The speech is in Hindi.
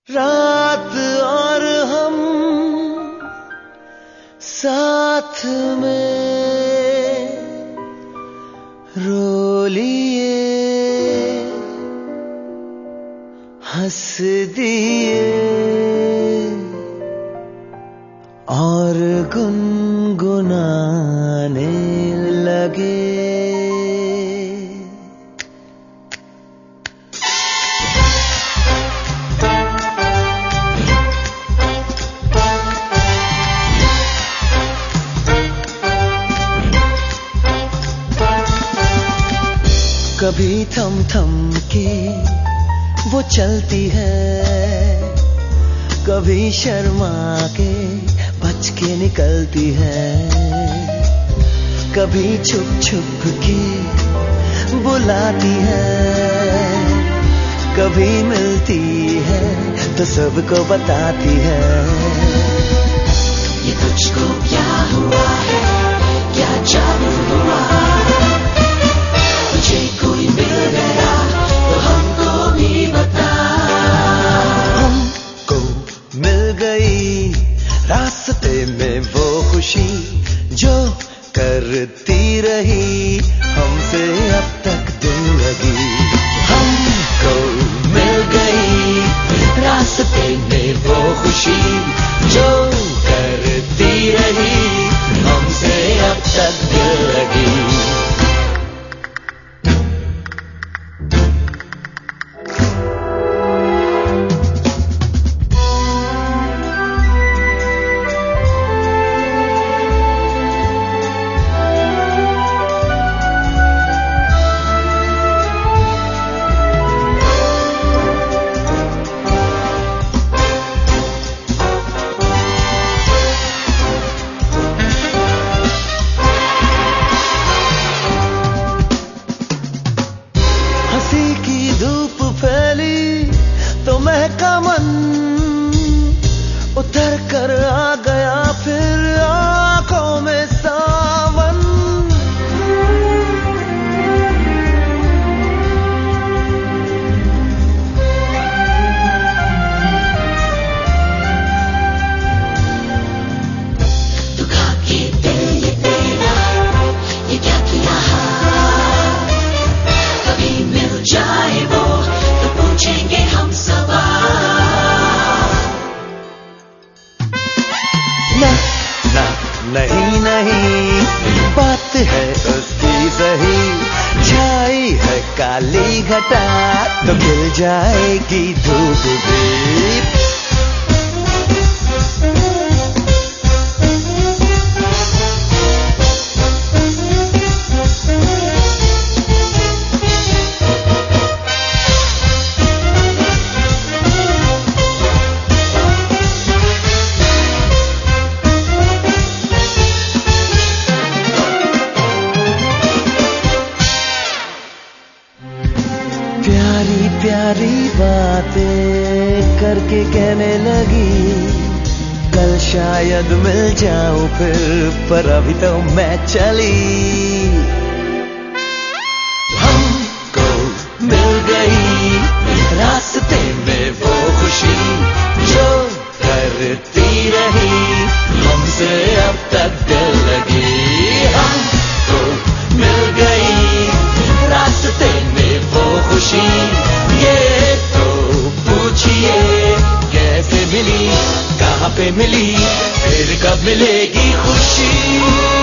रात और हम साथ में रो लिए, हंस दिए और गुनगुनाने लगे। कभी थम थम के वो चलती है, कभी शर्मा के बच के निकलती है, कभी छुप छुप के बुलाती है, कभी मिलती है तो सबको बताती है। ये तुझको क्या हुआ है, क्या जादू हुआ, तुझे कोई मिल गया तो हमको भी बता। हमको मिल गई रास्ते में वो खुशी जो करती रही हमसे अब तक दिल लगी। हमको मिल गई रास्ते में वो खुशी जो करती रही हमसे अब तक दिल लगी। धूप फैली तो महका मन, उतर कर आ गया फिर आंखों में सावन। दुखा के दिल ये तेरा ये क्या किया, कभी मिल जाए वो तो पूछेंगे हम सवाल। ना ना नहीं नहीं बात है उसकी सही, छाई है काली घटा तो खिल जाएगी धूप भी। प्यारी प्यारी बातें करके कहने लगी, कल शायद मिल जाऊं फिर पर अभी तो मैं चली। हमको मिल गई रास्ते में वो खुशी जो करती रही हमसे अब तक दिल लगी। हमको मिल गई रास्ते में वो खुशी, ये तो पूछिए कैसे मिली, कहाँ पे मिली, फिर कब मिलेगी खुशी।